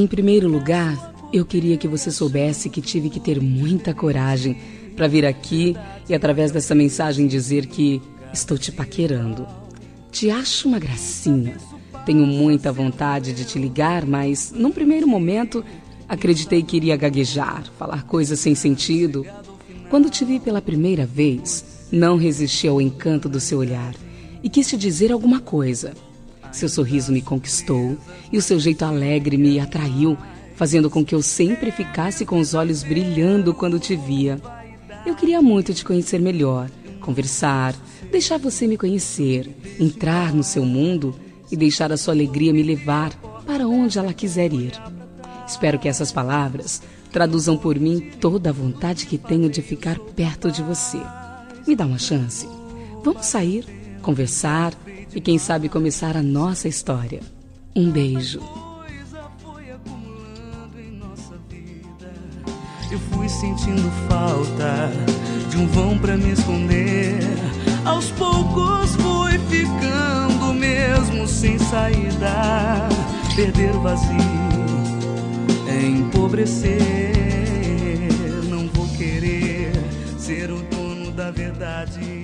Em primeiro lugar, eu queria que você soubesse que tive que ter muita coragem para vir aqui e através dessa mensagem dizer que estou te paquerando. Te acho uma gracinha. Tenho muita vontade de te ligar, mas num primeiro momento acreditei que iria gaguejar, falar coisas sem sentido. Quando te vi pela primeira vez, não resisti ao encanto do seu olhar e quis te dizer alguma coisa. Seu sorriso me conquistou e o seu jeito alegre me atraiu, fazendo com que eu sempre ficasse com os olhos brilhando quando te via. Eu queria muito te conhecer melhor, conversar, deixar você me conhecer, entrar no seu mundo e deixar a sua alegria me levar para onde ela quiser ir. Espero que essas palavras traduzam por mim toda a vontade que tenho de ficar perto de você. Me dá uma chance. Vamos sair, conversar e quem sabe começar a nossa história. Um beijo. Eu fui sentindo falta de um vão pra me esconder. Aos poucos fui ficando mesmo sem saída. Perder o vazio é empobrecer. Não vou querer ser o dono da verdade.